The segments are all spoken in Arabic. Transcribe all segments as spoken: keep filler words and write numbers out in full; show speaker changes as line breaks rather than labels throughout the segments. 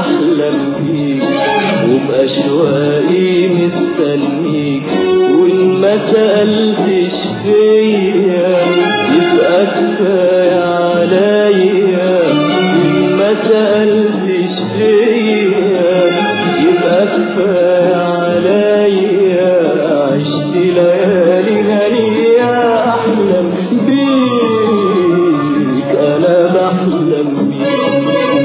بحلم بيك وبأشواقي مستنيك، وإن ما سألتش فيا يبقى كفاية عليا، وإن ما سألتش فيا يبقى كفاية عليا. عشت ليالي هنية أحلم بيك، أنا بحلم بيك.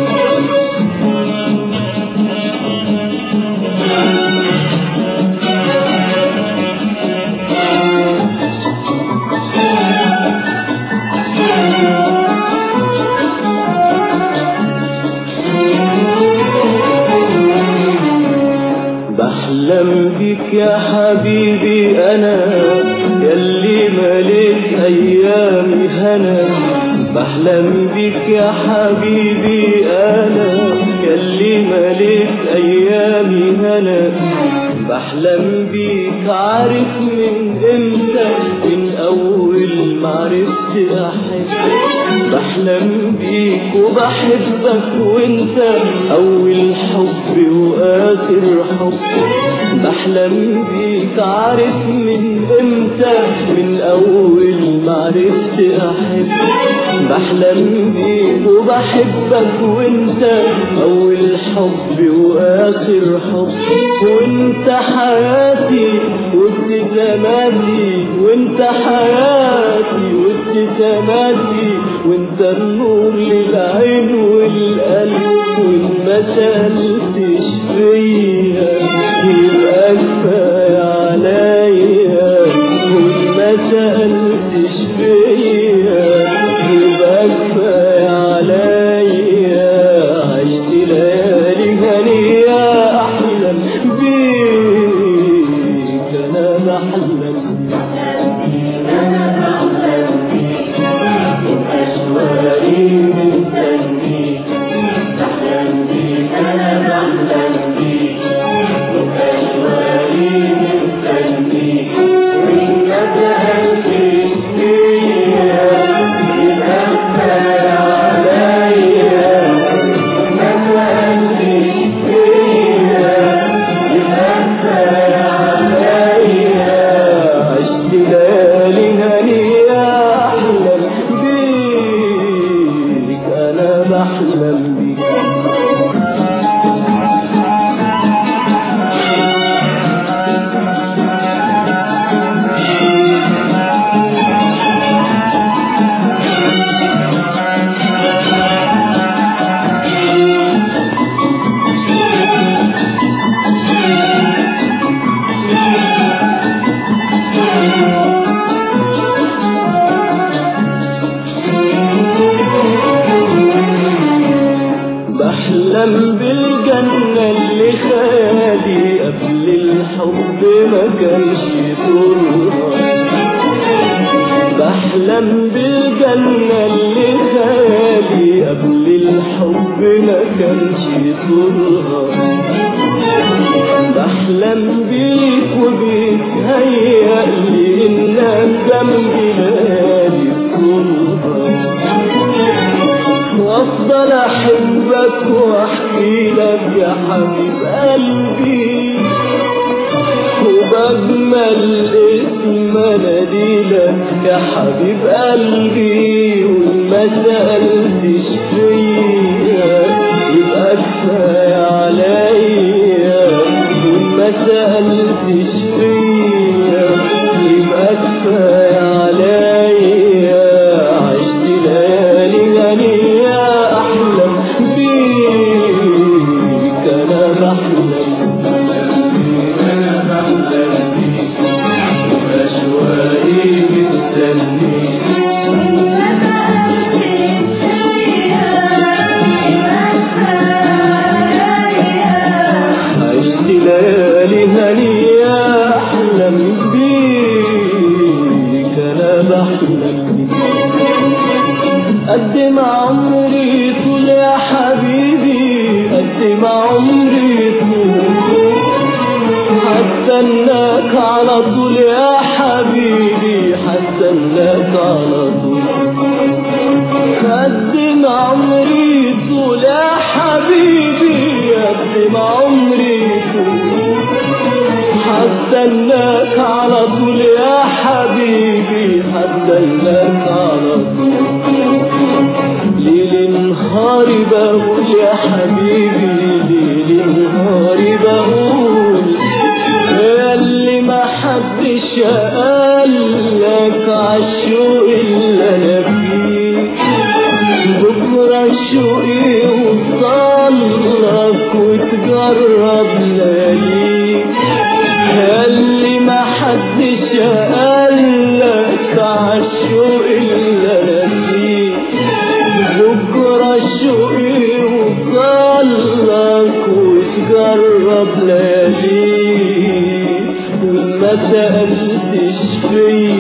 بحلم بيك يا حبيبي أنا ياللي مليت أيامي هنا، بحلم بيك يا حبيبي أنا ياللي مليت أيامي هنا، بحلم بيك عارف من امتى، من أول ما عرفت أحب، بحلم بيك وبحبك وانت أول حب وآخر حب، بحلم بيك عارف من امتى، من أول ما عرفت أحب، بحلم بيك وبحبك وانت أول حب وآخر حب، وانت حياتي وابتساماتي، وانت حياتي وابتساماتي، وانت النور للعين والقلب، وإن ما سألتش فيا يبقى كفاية عليا، وإن ما سألتش فيا يبقى كفاية عليا. عشت ليالي هنية أحلم بيك، أنا بحلم بيك، أنا بحلم بيك وبأشواقي مستنيك، بحلم بيك أنا بحلم بيك وبأشواقي مستنيك، وإن ما سألتش فيا يبقى كفاية عليا، وإن ما سألتش فيا يبقى كفاية عليا. عشت ليالي هنية أحلم بيك، أنا بحلم بيك. بحلم بالجنة اللي خالي قبل الحب ما كانش طولها، بحلم بالجنة اللي خالي قبل الحب ما كانش طولها، بحلم بيك وبيك هيألي إنك جنبي ليالي طولها، وافضل احبك واحكي لك يا حبيب قلبي، وبجمل اسم اناديلك يا حبيب قلبي، وإن ما سألتش فيا يبقى كفاية عليا، وإن ما سألتش فيا يبقى كفاية عليا. عشت ليالي هنية أحلم بيك، أنا بحلم بيك، أنا بحلم بيك وبأشواقي مستنيك، عشت ليالي هنية أحلم بيك، أنا بحلم بيك. قد ما عمري طول يا حبيبي، قد ما عمري طول، هستناك على طول يا حبيبي، هستناك على طول. قد ما عمري طول يا حبيبي، هستناك على طول يا حبيبي، هستناك على طول. ليل نهاري بقول يا حبيبي، ليل نهاري بقول اللي ما حدش قالك عالشوق اللي انا فيه. بكره شوقي وصلك وتجرب لياليك، اللي ما حدش قالك عالشوق اللي انا فيه. بكره شوقي وصلك وتجرب لياليك، وما سألتش فيا